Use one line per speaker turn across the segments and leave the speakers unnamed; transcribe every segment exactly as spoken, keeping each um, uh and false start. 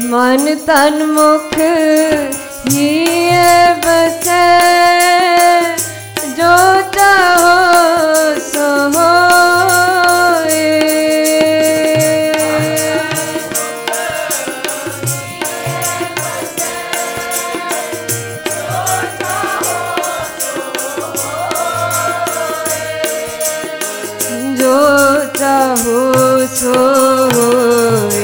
मन तन मुख हिए बसे जो चाहो सो होए। जो चाहो सो होए।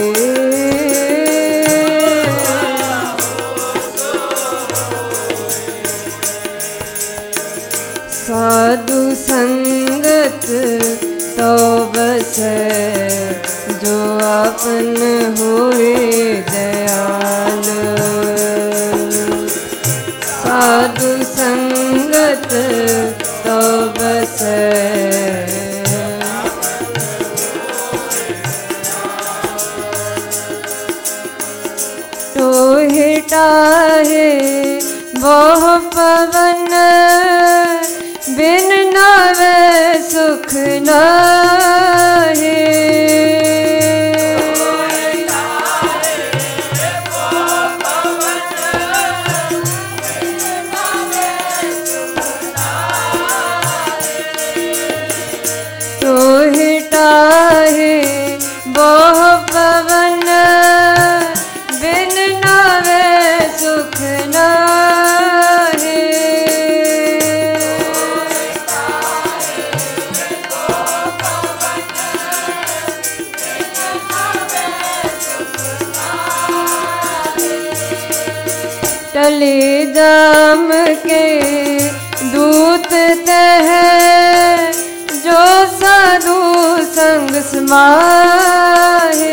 साधु संगत तो बस जो अपन होए दयाल। साधु संगत तो बस टोहे टाहे बहु पवन बिन नावे सुख नाहे। तोहे टाहे बहु पवन बिन नावे सुख नाहे। टले जाम के दूत तह जो साधु संग समाहे।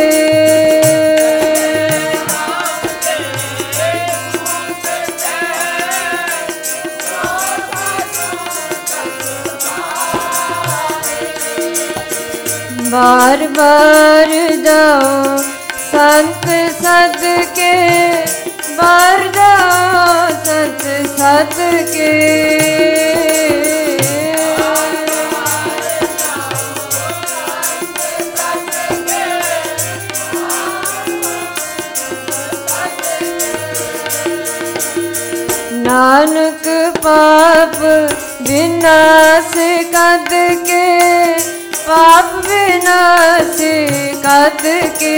बार बार जाओ संत सद के, बार जाओ संत सद के। नानक पाप विनाश कद के, पाप विनाश कद के।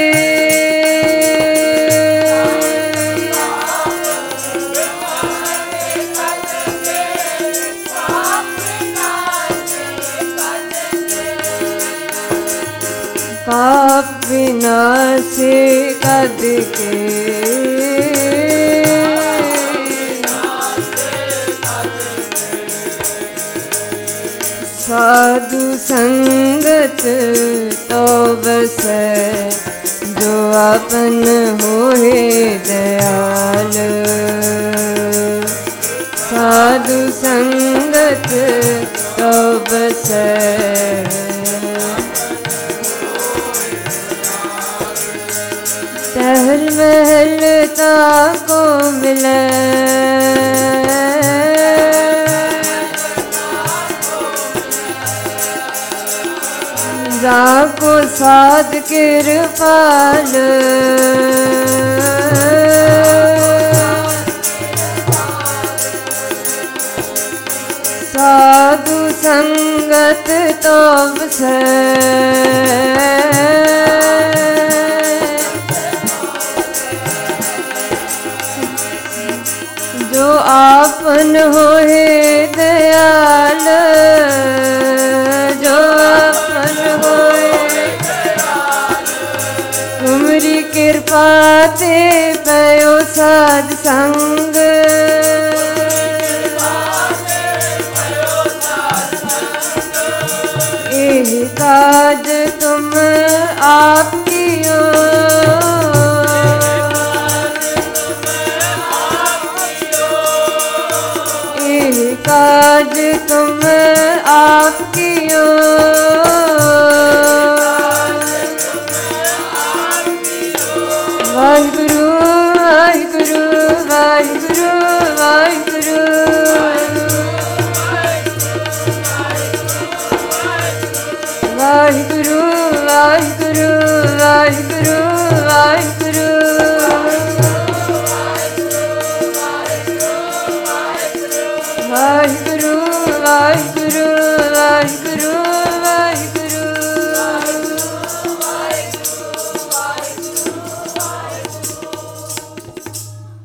पाप विनाश कद के। साधु संगत तो बस जो अपन होए दयाल। साधु संगत तो बस टहल महल ताको मिले, जाको साध कृपाल। साधु संगत तो बस जो आपन होए दयाल। जो आपन होए तुमरी कृपा ते पयो साध संग। एहि काज तुम आप कियो, एहि काज तुम आप कियो। वाहिगुरु वाहिगुरु वाहिगुरु वाहिगुरु। वाहिगुरु वाहिगुरु वाहिगुरु वाहिगुरु। वाहिगुरु वाहिगुरु